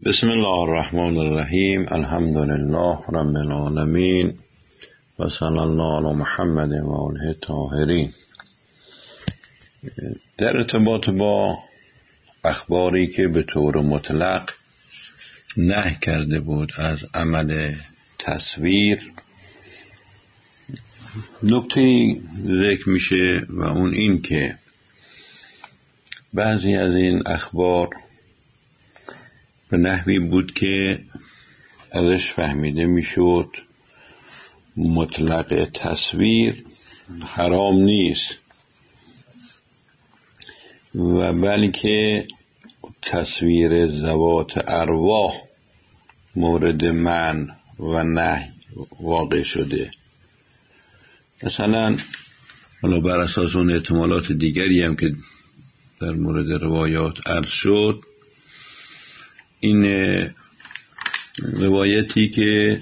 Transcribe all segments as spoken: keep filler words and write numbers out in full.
بسم الله الرحمن الرحیم. الحمد لله رب العالمین و صلی الله علی محمد و آله الطاهرین. در ارتباط با اخباری که به طور مطلق نهی کرده بود از عمل تصویر، نکته‌ای ذکر میشه و اون این که بعضی از این اخبار به نحوی بود که ازش فهمیده میشد مطلق تصویر حرام نیست و بلکه تصویر ذوات ارواح مورد منع و نهی واقع شده. مثلا حالا بر اساس اون احتمالات دیگری هم که در مورد روایات عرض شد، این روایتی که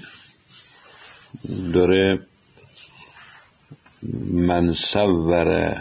داره من صور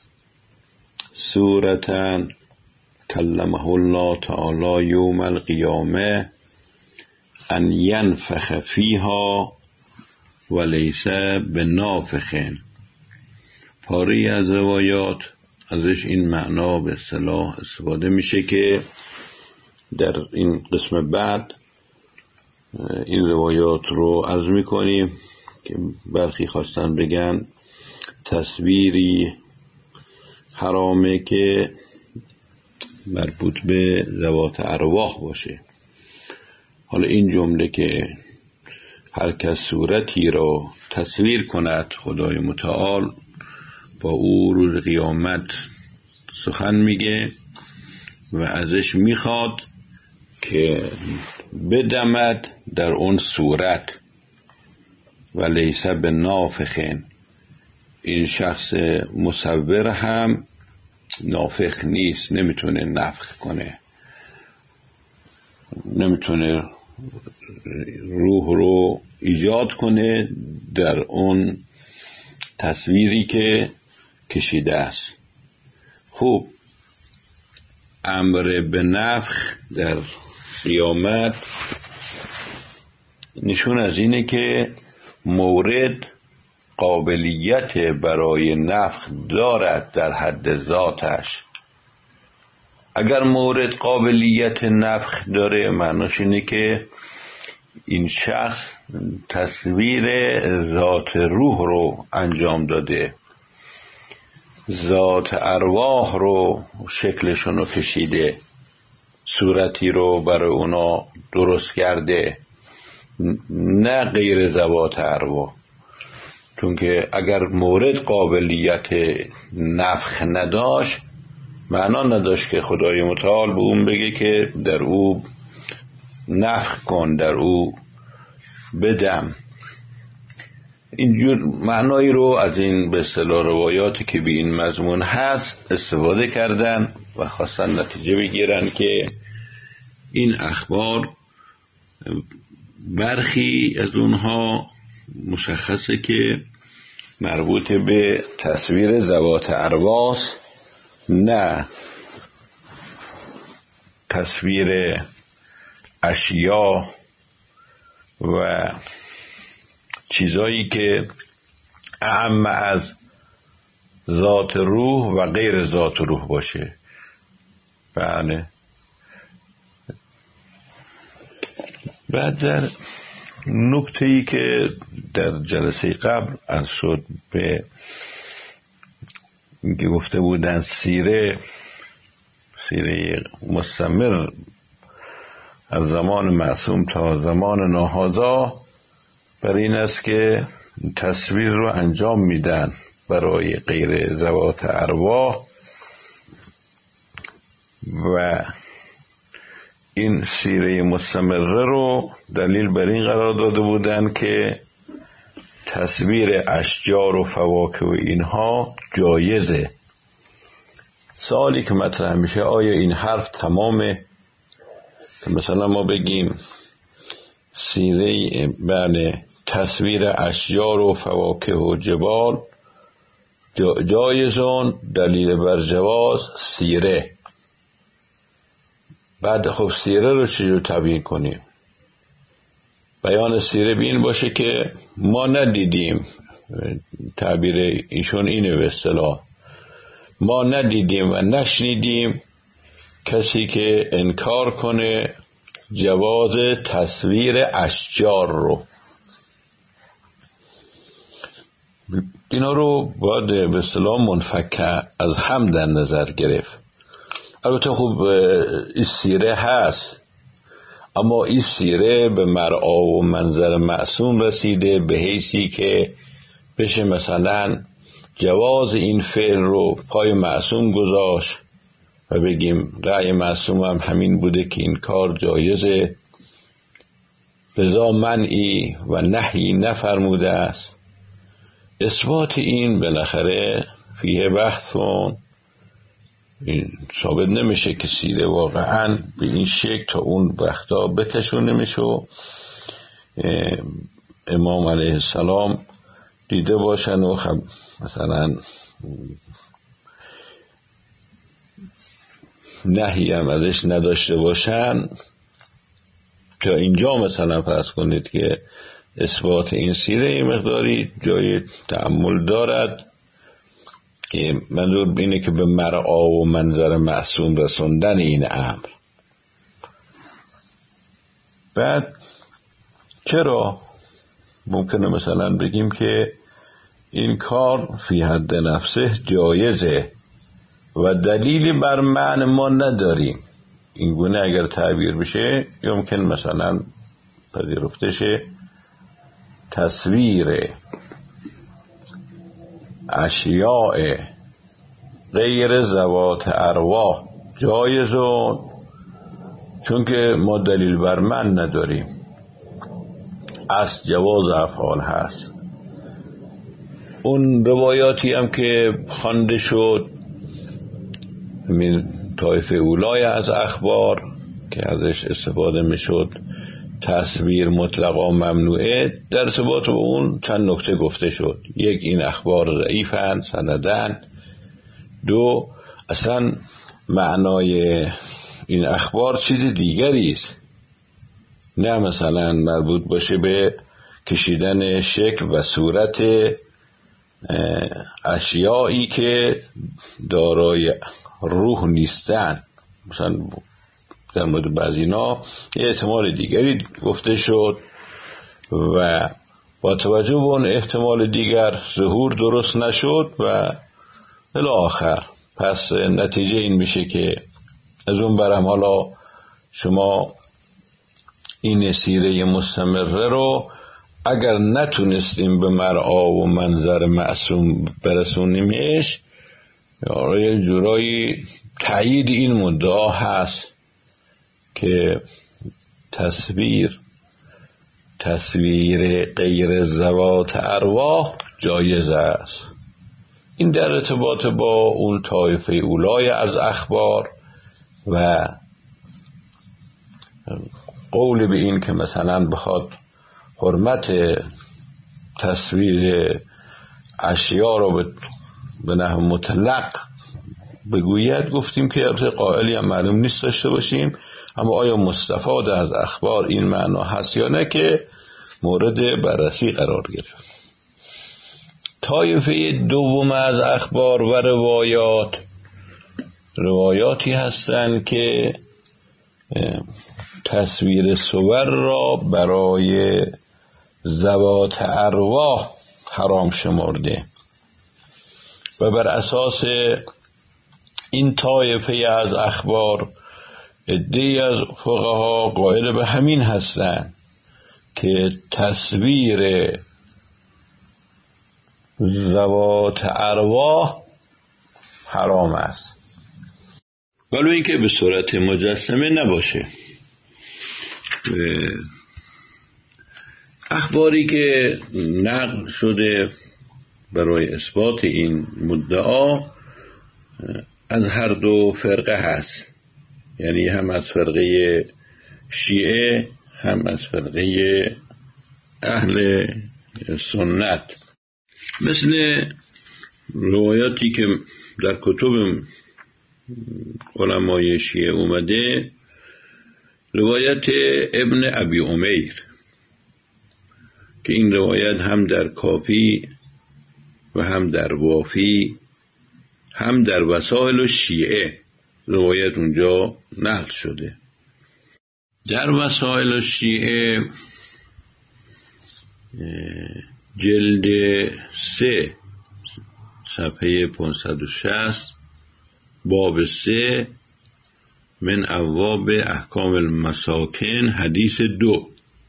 صورتاً کلمه الله تعالی یوم القیامه ان ینفخ فیها و لیس بنافخ، پاری از روایات ازش این معنا به اصطلاح استفاده میشه که در این قسم بعد این روایات رو عرض میکنیم که برخی خواستن بگن تصویری حرامه که مربوط به ذوات ارواح باشه. حالا این جمله که هر کس صورتی را تصویر کند خدای متعال با او روز قیامت سخن میگه و ازش میخواد که بدمد در اون صورت و لیس بنافخین، این شخص مصور هم نافخ نیست، نمیتونه نفخ کنه، نمیتونه روح رو ایجاد کنه در اون تصویری که کشیده است. خوب، امر به نفخ در قیامت نشون از اینه که مورد قابلیت برای نفخ دارد در حد ذاتش. اگر مورد قابلیت نفخ داره، معناش اینه که این شخص تصویر ذات روح رو انجام داده، ذات ارواح رو شکلشون رو کشیده، صورتی رو برای اونا درست کرده، نه غیر ذوات ارواح. چون که اگر مورد قابلیت نفخ نداشت، معنا نداشت که خدای متعال به اون بگه که در او نفخ کن، در او بدم. اینجور معنایی رو از این به اصطلاح روایاتی که به این مضمون هست استفاده کردن و خواستن نتیجه بگیرن که این اخبار برخی از اونها مشخصه که مربوط به تصویر ذوات ارواح، نه تصویر اشیا و چیزایی که اهم از ذات روح و غیر ذات روح باشه. بله. بعد در نکته‌ای که در جلسه قبل از شد به اینکه گفته بودن سیره سیره مستمر از زمان معصوم تا زمان ناهازا بر این است که تصویر رو انجام میدن برای غیر ذوات ارواح و این سیره مستمره رو دلیل بر این قرار داده بودن که تصویر اشجار و فواکه و اینها جایزه. سوالی که مطرح میشه، آیا این حرف تمامه؟ که مثلا ما بگیم سیره بله تصویر اشجار و فواکه و جبال جایزون، دلیل بر جواز سیره. بعد خب سیره رو چجور تبیین کنیم؟ بیان سیره به این باشه که ما ندیدیم، تعبیر ایشون اینه به اصطلاح، ما ندیدیم و نشنیدیم کسی که انکار کنه جواز تصویر اشجار رو. اینا رو باید به اصطلاح منفک از هم در نظر گرفت. البته خب این سیره هست، اما این سیره به مرعا و منظر معصوم رسیده به حیثی که بشه مثلا جواز این فعل رو پای معصوم گذاشت و بگیم رأی معصوم هم همین بوده که این کار جایزه، لذا منعی و نهی نفرموده است. اثبات این بالاخره فیه بحثون، ثابت نمیشه که سیره واقعا به این شکل تا اون وقتا بکشونه میشه. امام علیه السلام دیده باشن و خب مثلا نهی هم ازش نداشته باشن، که اینجا مثلا فرض کنید که اثبات این سیره مقداری جای تأمل دارد. منظور اینه که به مرعا و منظر معصوم رسوندن این امر. بعد چرا ممکنه مثلا بگیم که این کار فی حد نفسه جایزه و دلیلی بر معنی ما نداریم؟ این گونه اگر تعبیر بشه یمکن مثلا پذیرفته شه تصویر اشیاء غیر ذوات ارواح جایزون، چون که ما دلیل بر من نداریم. از جواز افعال هست. اون روایاتی هم که خوانده شد من طایفه اولای از اخبار که ازش استفاده میشد تصویر مطلقا ممنوعه، در ارتباط با اون چند نکته گفته شد. یک، این اخبار ضعیفن سندن. دو، اصلا معنای این اخبار چیز دیگری است، نه مثلا مربوط باشه به کشیدن شکل و صورت اشیایی که دارای روح نیستن. مثلا در مورد بعضی اینا یه احتمال دیگری گفته شد و با توجه به اون احتمال دیگر ظهور درست نشد و الی آخر. پس نتیجه این میشه که از اون برم حالا شما این سیره مستمره رو اگر نتونستیم به مرعا و منظر معصوم برسونیمش، یه جورایی تایید این مدعا هست که تصویر تصویر غیر ذوات ارواح جایز است. این در ارتباط با اون طایفه اولای از اخبار و قول به این که مثلا بخواد حرمت تصویر اشیاء رو به نحو مطلق بگوید، گفتیم که قائلی هم معلوم نیست داشته باشیم، اما آیا مستفاد از اخبار این معنا هست یا نه که مورد بررسی قرار گرفت. طایفه دوم از اخبار و روایات روایاتی هستند که تصویر صور را برای ذوات ارواح حرام شمرده و بر اساس این طایفه از اخبار عده‌ای از فقها قائل به همین هستند که تصویر ذوات ارواح حرام است، ولو اینکه به صورت مجسمه نباشه. اخباری که نقل شده برای اثبات این مدعا از هر دو فرقه هست، یعنی هم از فرقه شیعه هم از فرقه اهل سنت. مثل روایاتی که در کتب علمای شیعه اومده روایت ابن ابی امیر که این روایت هم در کافی و هم در وافی هم در وسائل الشیعه روایت اونجا نقل شده. در وسائل الشیعه جلد سه صفحه پانصد و شصت باب سه من ابواب احکام المساکن حدیث دو،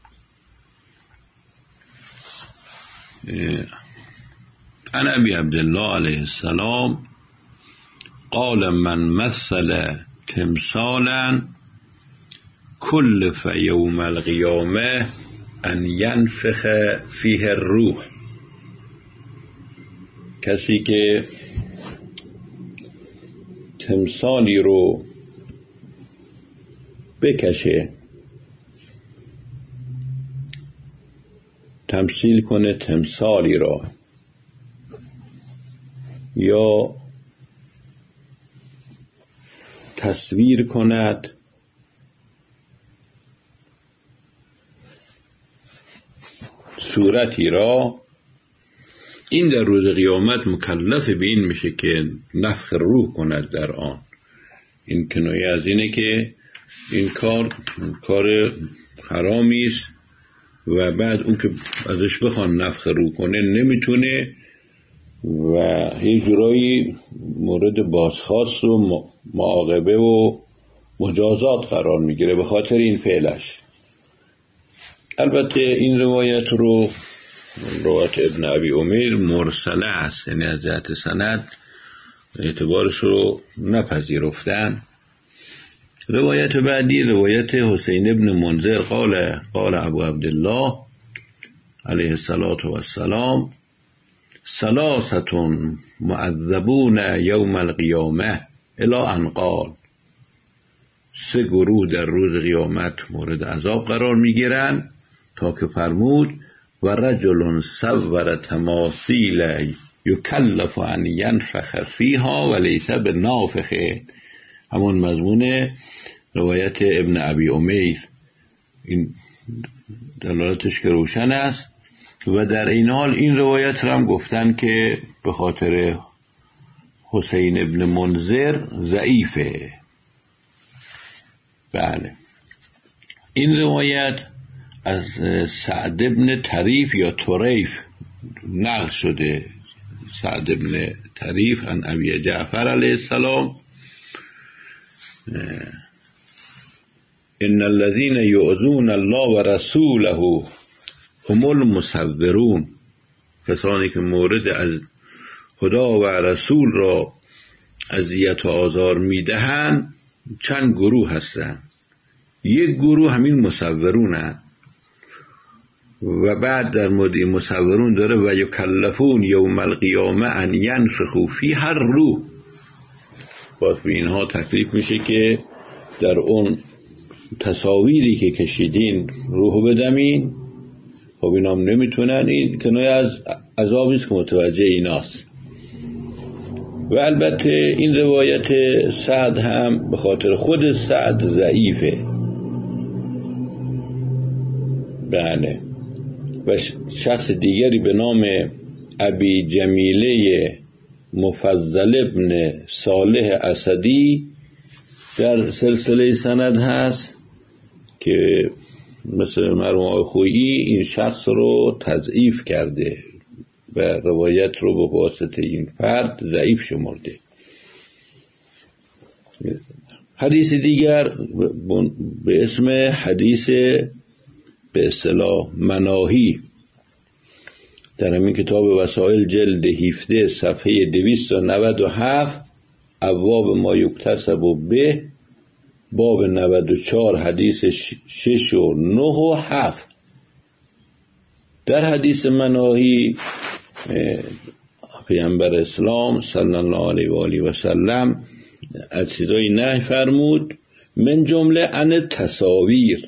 عن ابی عبدالله علیه السلام قال من مثل تمثالا کلف یوم القیامه ان ینفخ فیه الروح. کسی که تمثالی رو بکشه، تمثیل کنه تمثالی را، یا تصویر کند صورتی را، این در روز قیامت مکلف به این میشه که نفخ روح کند در آن. این کنایه از اینه که این کار کار حرامی است و بعد اون که ازش بخوان نفخ روح کنه نمیتونه و یه جورایی مورد بازخواست و معاقبه و مجازات قرار میگیره به خاطر این فعلش. البته این روایت رو روایت ابن ابی امیر مرسله است، یعنی از جهت سند اعتبارش رو نپذیرفتن. روایت بعدی روایت حسین ابن منذر قال قال ابو عبدالله علیه الصلاة والسلام ثلاثة معذبون یوم القیامه الی ان قال، سه گروه در روز قیامت مورد عذاب قرار میگیرن تا که فرمود و رجل صور تماثیل یکلف ان ینفخ فیها و لیس بنافخه، همون مضمون روایت ابن ابی امیر. این دلالتش که روشن است و در این حال این روایت را هم گفتن که به خاطر حسین ابن منذر ضعیفه. بله، این روایت از سعد ابن طریف یا طریف نقل شده. سعد ابن طریف عن ابی جعفر علیه السلام ان الذين يؤذون الله و رسوله هم المصورون، کسانی که مورد از خدا و رسول را اذیت و آزار میدهند چند گروه هستند. یک گروه همین مصورونند و بعد در مورد مصورون داره و یکلفون یوم القیامه ان ینفخوا فیها الروح، باز به اینها تکلیف میشه که در اون تصاویری که کشیدین روح بدمین. خب اینا هم نمیتونن، این کنایه از عذابی است که متوجه ایناست. و البته این روایت سعد هم به خاطر خود سعد ضعیفه. بله، و شخص دیگری به نام ابی جمیله مفضل ابن صالح اسدی در سلسله سند هست که مثل مرحوم آقای خویی این شخص رو تضعیف کرده و روایت رو به واسطه این فرد ضعیف شمرده. حدیث دیگر به اسم حدیث به اصطلاح مناهی در همین کتاب وسائل جلد هفده صفحه دویست و نود و هفت ابواب ما یکتسب به باب نود و چهار حدیث شش و نه و هفت. در حدیث مناهی پیامبر اسلام صلی الله علیه و آله و سلم از چیزایی نهی فرمود، من جمله ان تصاویر،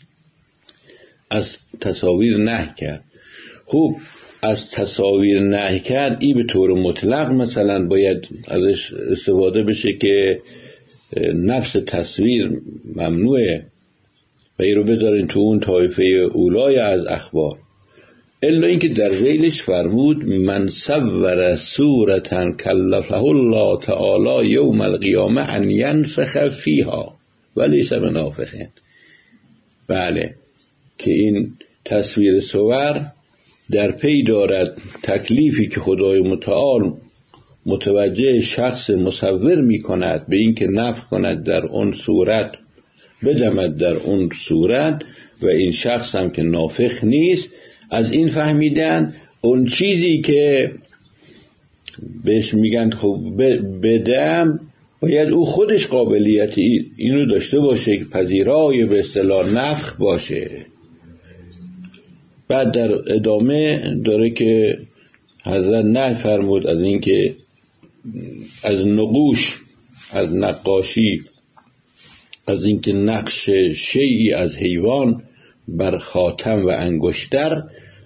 از تصاویر نهی کرد. خوب از تصاویر نهی کرد این به طور مطلق مثلا باید ازش استفاده بشه که نفس تصویر ممنوعه، و این رو بذارین تو اون طایفه اولای از اخبار. الا اینکه در ذیلش فرمود من صور صورتا کلفه الله تعالی یوم القیامه ان ینفخ فیها ولیس بنافخ. بله، که این تصویر صور در پی دارد تکلیفی که خدای متعال متوجه شخص مصور می کند به این که نفخ کند در اون صورت، بدمد در اون صورت، و این شخص هم که نافخ نیست. از این فهمیدن اون چیزی که بهش میگن خب بدم، باید او خودش قابلیت اینو داشته باشه که پذیرای به اصطلاح نفخ باشه. بعد در ادامه داره که حضرت نه فرمود از این که از نقوش، از نقاشی، از این که نقش شیئی از حیوان بر خاتم و انگشتر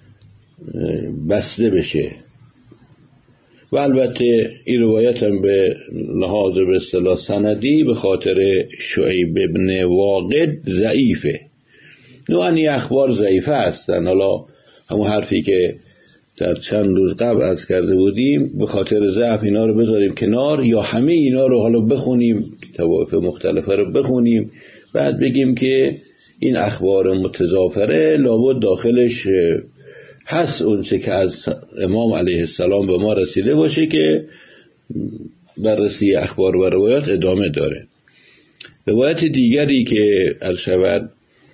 بسته بشه. و البته این روایت هم به لحاظ به اصطلاح سندی به خاطر شعیب ابن واقد ضعیفه. نوعی اخبار ضعیفه هستن. حالا همون حرفی که در چند روز قبل از کرده بودیم، به خاطر ضعف اینا رو بذاریم کنار، یا همه اینا رو حالا بخونیم، طوایف مختلفه رو بخونیم، بعد بگیم که این اخبار متضافره لابد داخلش هست اون چه که از امام علیه السلام به ما رسیده باشه که بررسی اخبار و روایات ادامه داره. روایت دیگری که الشود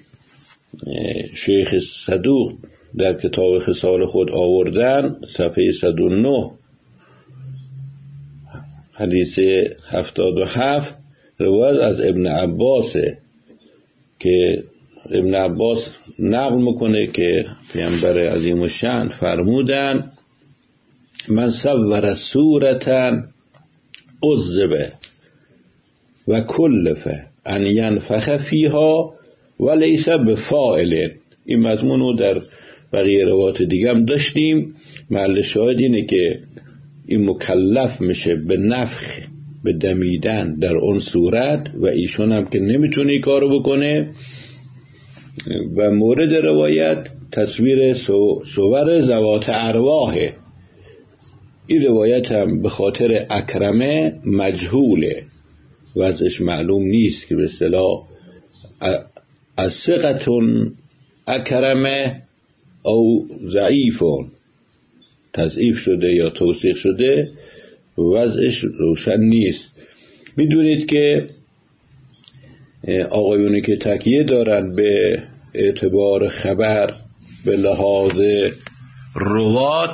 شیخ صدوق در کتاب خصال خود آوردن، صفحه صد و نه حدیث هفتاد و هفت، روایت از ابن عباسه که ابن عباس نقل میکنه که پیامبر عظیم الشأن فرمودن من صور صورتا عذب و کلف ان ینفخ فیها و لیس بفاعل. این مضمون رو در بقیه روایات دیگه هم داشتیم. محل شاهد اینه که این مکلف میشه به نفخ، به دمیدن در اون صورت، و ایشون هم که نمیتونه کارو بکنه. و مورد روایت تصویر صور ذوات ارواحه. این روایت هم به خاطر اکرمه مجهوله، وضعش معلوم نیست که به اصطلاح از ثقتون اکرمه او ضعیفون تضعیف شده یا توثیق شده، وضعش روشن نیست. میدونید که آقایونی که تکیه دارن به اعتبار خبر به لحاظ روات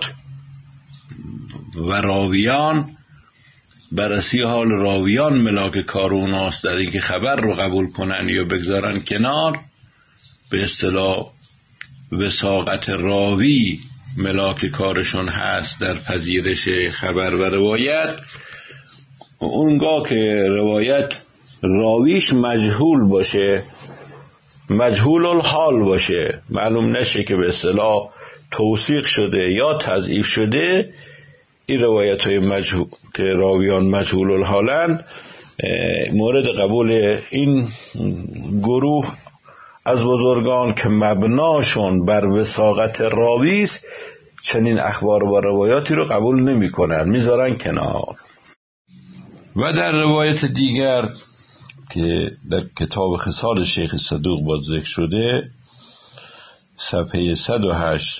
و راویان، بررسی حال راویان ملاک کار اوناست در اینکه خبر رو قبول کنن یا بگذارن کنار. به اصطلاح وثاقت راوی ملاک کارشون هست در پذیرش خبر و روایت. اونگاه که روایت راویش مجهول باشه، مجهول الحال باشه، معلوم نشه که به اصطلاح توثیق شده یا تضعیف شده، این روایت های مجهول که راویان مجهول الحالن مورد قبول این گروه از بزرگان که مبناشون بر وثاقت راویست، چنین اخبار و روایاتی رو قبول نمی کنن، میذارن کنار. و در روایت دیگر که در کتاب خصال شیخ صدوق باز ذکر شده، صفحه صد و هشت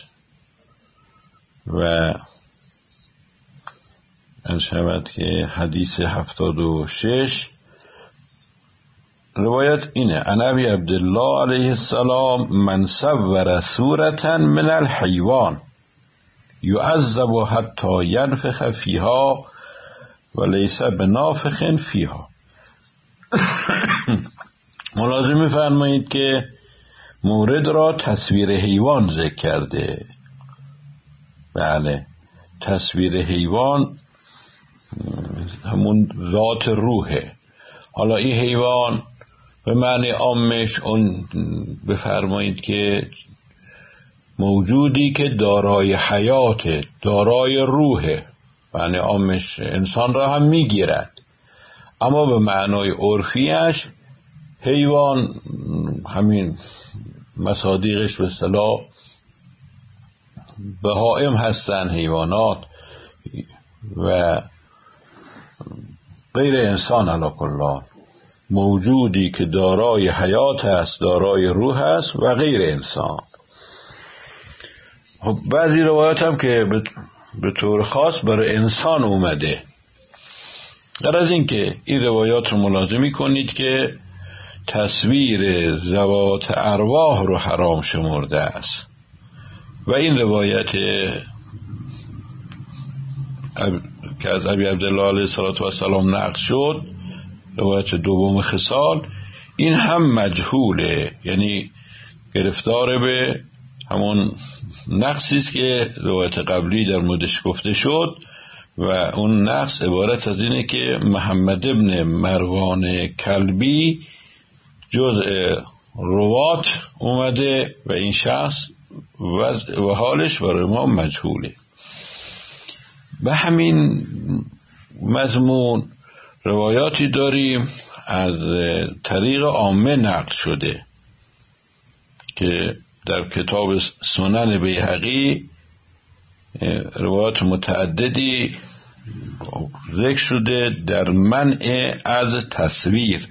و انشاءالله که حدیث هفتاد و شش، روایت اینه: عن ابی عبدالله علیه السلام من صور صورتا من الحیوان یعذب حتی ینفخ فیها و لیس بنافخ فیها. ملازم فرمایید که مورد را تصویر حیوان ذکر کرده. بله، تصویر حیوان همون ذات روحه. حالا این حیوان به معنی عامش اون بفرمایید که موجودی که دارای حیاته، دارای روحه، معنی عامش انسان را هم میگیرد، اما به معنای عرفیش حیوان همین مصادیقش به اصطلاح بهائم هستن، حیوانات و غیر انسان علی کل حال، موجودی که دارای حیات است، دارای روح است و غیر انسان. خب بعضی روایات هم که به طور خاص برای انسان اومده. در از این که این روایات رو ملاحظه کنید که تصویر ذوات ارواح رو حرام شمرده است و این روایت که از ابی عبدالله علیه السلام نقل شد، روایت دوم خصال، این هم مجهوله، یعنی گرفتار به همون نقصی است که روایت قبلی در موردش گفته شد و اون نقص عبارت از اینه که محمد ابن مروان کلبی جزء روات اومده و این شخص و حالش برای ما مجهوله. به همین مضمون روایاتی داریم از طریق عامه نقل شده که در کتاب سنن بیهقی روایات متعددی ذکر شده در منع از تصویر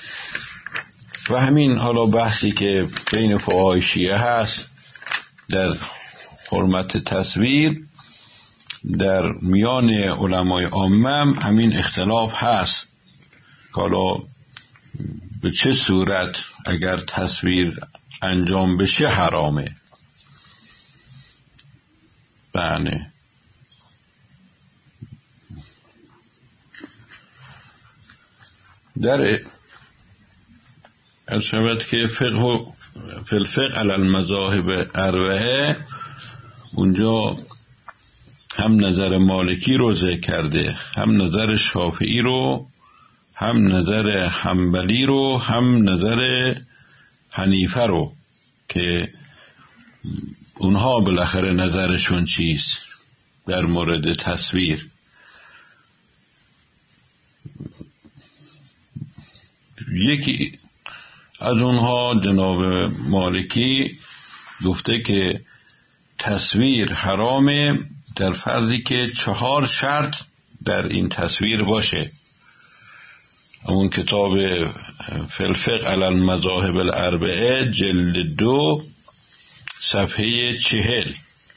و همین حالا بحثی که بین فقهای شیعه هست در حرمت تصویر، در میان علمای عامه همین اختلاف هست که حالا به چه صورت اگر تصویر انجام بشه حرامه. بله در ارشبت که فقه فی الفقه علی المذاهب اربعه اونجا هم نظر مالکی رو ذکر کرده، هم نظر شافعی رو، هم نظر حنبلی رو، هم نظر حنیفه رو که اونها بالاخره نظرشون چیست در مورد تصویر. یکی از اونها جناب مالکی گفته که تصویر حرامه در فرضی که چهار شرط در این تصویر باشه. اون کتاب فی الفقه علی المذاهب الاربعه جلد دو صفحه چهل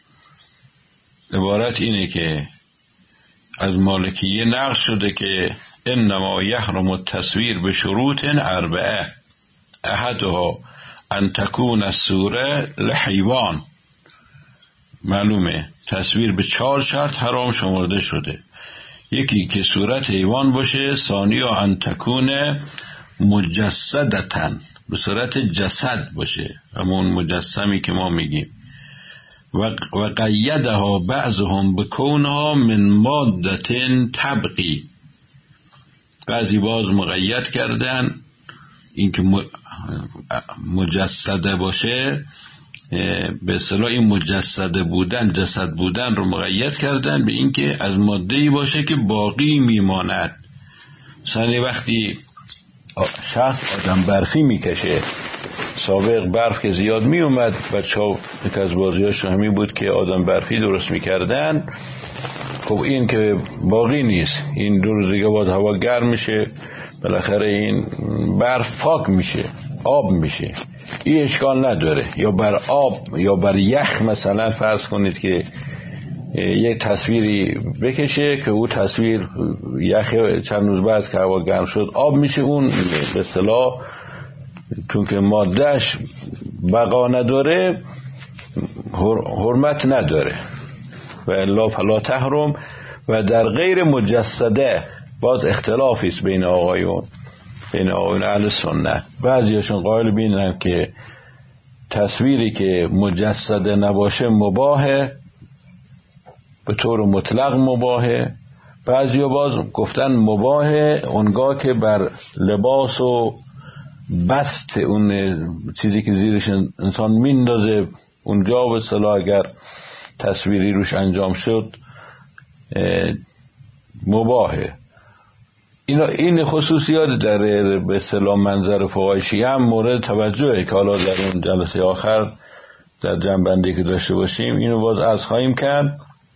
عبارت اینه که از مالکیه نقل شده که انما یحرم التصویر به شروط اربعه احدها ان تکون الصوره لحیوان. معلومه تصویر به چهار شرط حرام شمرده شده. یکی که صورت حیوان باشه، ثانی ان تکون مجسدتن، به صورت جسد باشه، همون مجسمی که ما میگیم، و قیدها بعضهم بکونها من مادة تبقی. بعضی باز مقید کردن این که مجسده باشه، به اصطلاح این مجسده بودن، جسد بودن رو مقید کردن به این که از ماده‌ای باشه که باقی میماند. مثلا وقتی شخص آدم برفی میکشه، سابق برف که زیاد میومد، بچه‌ها یک از بازیاش همین بود که آدم برفی درست میکردن. خب این که باقی نیست، این دو روز دیگه باید هوا گرم میشه، بالاخره این برف پاک میشه، آب میشه، این اشکال نداره. یا بر آب یا بر یخ مثلا فرض کنید که یک تصویری بکشه که او تصویر یخ چند روز بعد که هوا گرم شد آب میشه، اون به اصطلاح چون که مادهش بقا نداره حرمت نداره و الا فلا تحرم. و در غیر مجسده باز اختلافی است بین آقایون، بین آقایون اهل سنت. بعضیشون قائل بینن که تصویری که مجسده نباشه مباهه، به طور مطلق مباهه. بعضیا باز گفتن مباهه اونگاه که بر لباس و بست اون چیزی که زیرش انسان میندازه اونجا به اصطلاح اگر تصویری روش انجام شد مباهه. اینا این خصوصیات در به اصطلاح منظر فقهای شیعه هم مورد توجهه که حالا در اون جلسه آخر در جنبندی که داشته باشیم اینو باز عرض خواهیم کرد.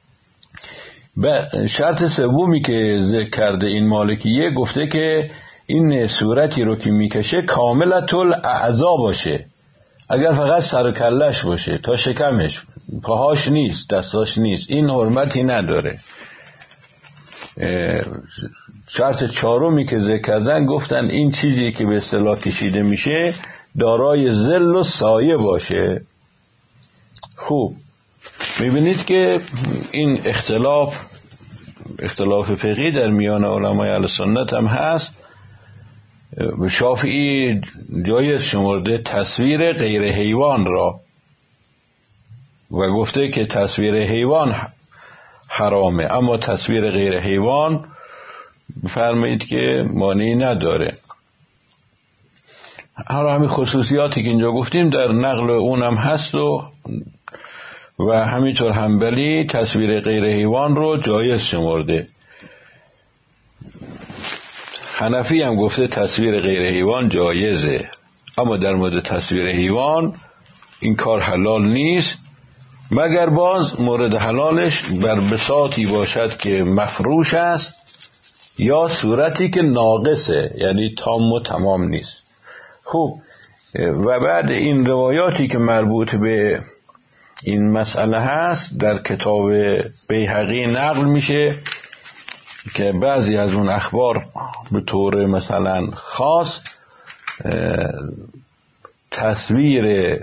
و شرط سومی که ذکر کرده این مالکیه گفته که این صورتی رو که میکشه کاملت الاعضا باشه، اگر فقط سر و کلش باشه تا شکمش، پاهاش نیست، دستاش نیست، این حرمتی نداره. شرط چهارمی که ذکر کردن گفتن این چیزی که به اصطلاح کشیده میشه دارای ظل و سایه باشه. خوب میبینید که این اختلاف اختلاف فقهی در میان علمای اهل سنت هم هست. شافعی جایز شمرده تصویر غیر حیوان را و گفته که تصویر حیوان حرامه، اما تصویر غیر حیوان فرمایید که مانعی نداره. حالا همین خصوصیاتی که اینجا گفتیم در نقل اونم هست و و همینطور حنبلی تصویر غیر حیوان رو جایز شمرده. حنفی هم گفته تصویر غیر حیوان جایزه، اما در مورد تصویر حیوان این کار حلال نیست مگر باز مورد حلالش بر بساطی باشد که مفروش است یا صورتی که ناقصه، یعنی تام و تمام نیست. خوب، و بعد این روایاتی که مربوط به این مسئله هست در کتاب بیهقی نقل میشه که بعضی از اون اخبار به طور مثلا خاص تصویر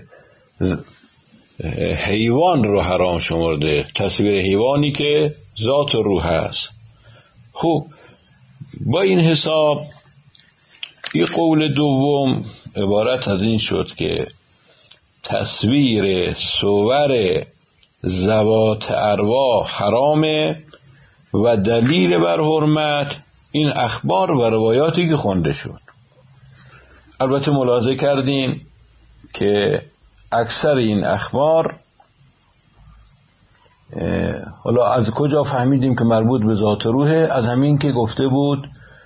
حیوان رو حرام شمرده، تصویر حیوانی که ذات روح هست. خوب، با این حساب این قول دوم عبارت از این شد که تصویر صور ذوات ارواح حرامه و دلیل بر حرمت این اخبار و روایاتی که خونده شد. البته ملاحظه کردیم که اکثر این اخبار حالا از کجا فهمیدیم که مربوط به ذات روحه؟ از همین که گفته بود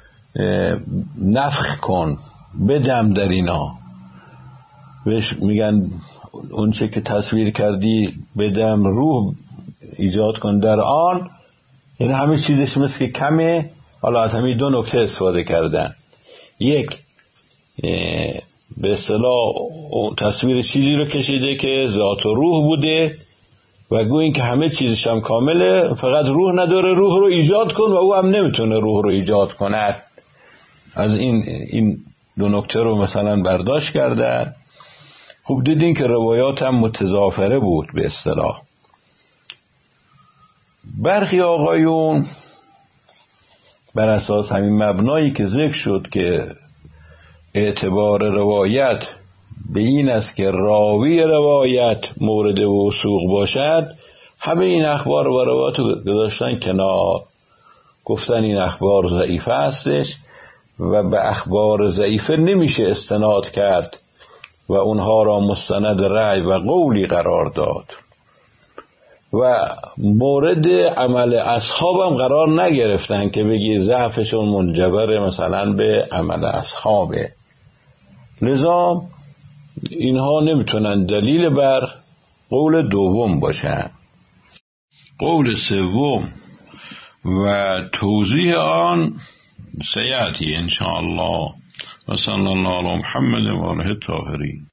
نفخ کن، بدم در اینا، بهش میگن اون چه که تصویر کردی بدم روح ایجاد کن در آن، یعنی همه چیزش مثل که کمه. حالا از همین دو نکته استفاده کردن. یک، به اصطلاح تصویر چیزی رو کشیده که ذات و روح بوده و گویین که همه چیزش هم کامله، فقط روح نداره، روح رو ایجاد کن و او هم نمیتونه روح رو ایجاد کند. از این این دو نکته رو مثلا برداشت کردن. خوب، دیدین که روایات هم متضافره بود به اصطلاح. برخی آقایون بر اساس همین مبنایی که ذکر شد که اعتبار روایت به این است که راوی روایت مورد وثوق باشد، همه این اخبار و روایات رو گذاشتن کنار، گفتن این اخبار ضعیفه هستش و به اخبار ضعیفه نمیشه استناد کرد و اونها را مستند رأی و قولی قرار داد و مورد عمل اصحاب هم قرار نگرفتن که بگی ضعفشون منجبر مثلا به عمل اصحابه. لذا اینها نمیتونن دلیل بر قول دوم باشن. قول سوم و توضیح آن سیأتی انشاءالله. و صلی الله علی محمد و آله الطاهرین.